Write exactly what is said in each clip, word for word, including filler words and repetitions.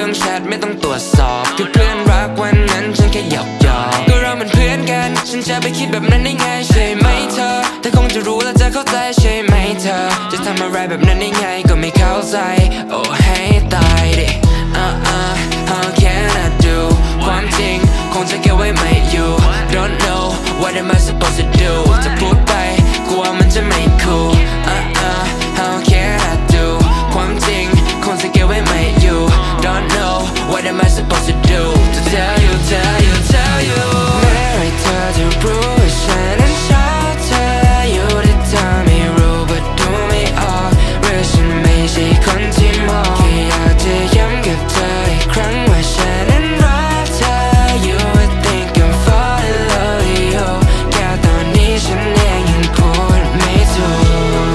รื่องแชทไม่ต้องตรวจสอบคือเพื่อนรักวันนั้นฉันแค่หยอกหยอกก็เรามันเพื่อนกันฉันจะไปคิดแบบนั้นได้ไงใช่ไหมเธอเธอคงจะรู้และจะเข้าใจใช่ไหมเธอจะทำอะไรแบบนั้นได้ไงก็ไม่เข้าใจโอ้ให้ตายดิ uh uh how can I do ความจริงคงจะเก็บไว้ไม่อยู่ don't know what am I supposed to do จะพูดไปกลัวมันจะไม่ cool uh uh how can I do ความจริงคงจะเก็บไว้ไม่อยู่ don't know what am I supposed to do to tell you tell you tell you เมื่อไรเธอจะรู้ว่าฉันนั้นชอบเธออยู่ที่เธอไม่รู้ but ดูไม่ออกหรือฉันไม่ใช่คนที่มองแค่อยากจะย้ำกับเธออีกครั้งว่าฉันนั้นรักเธอ you would think I'm falling in love with you แค่ตอนนี้ฉันเองยังพูดไม่ถูก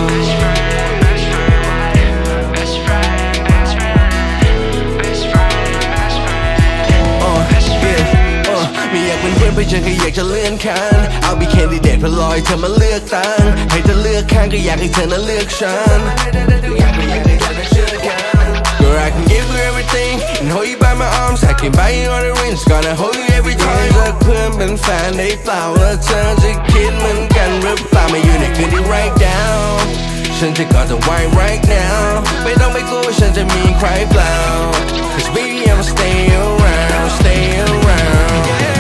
best friend best friend best friend best friend best friend ไม่อยากเป็นเพื่อนไปฉันแค่อยากจะเลื่อนขั้นเอาบีแคนดิเดตเพื่อรอให้เธอมาเลือกตั้งให้เธอเลือกข้างก็อยากให้เธอนั้นเลือกฉันอยากให้เธอนั้นเชื่อกัน Girl I can give you everything and hold you by my arms I can buy you all the rings gonna hold you every time เลือกเพื่อนเป็นแฟนได้เปล่าแล้วเธอจะคิดเหมือนกันหรือเปล่ามาอยู่ในคืนที่ right down ฉันจะกอดเธอไว้ right now ไม่ต้องไปกลัวว่าฉันจะมีใครเปล่า Cause baby I'ma stay around stay around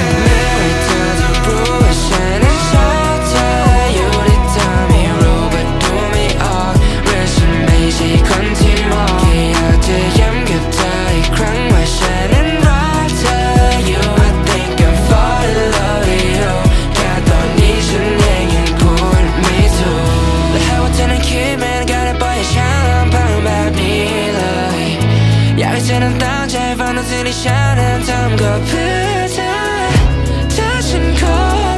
ฉันนั้นชอบเธออยู่ที่เธอไม่รู้ but ดูไม่ออกหรือฉันไม่ใช่คนที่มองแค่อยากจะย้ำกับเธออีกครั้งว่าฉันนั้นรักเธอ you would think I'm falling in love with you แค่ตอนนี้ฉันเองยังพูดไม่ถูกและหากว่าเธอนั้นคิดมันก็ได้ปล่อยให้ฉันลำพังแบบนี้เลยอยากให้เธอนั้นตั้งใจฟังทุกสิ่งที่ฉันนั้นทำก็เพื่อเธอถ้าฉันขอ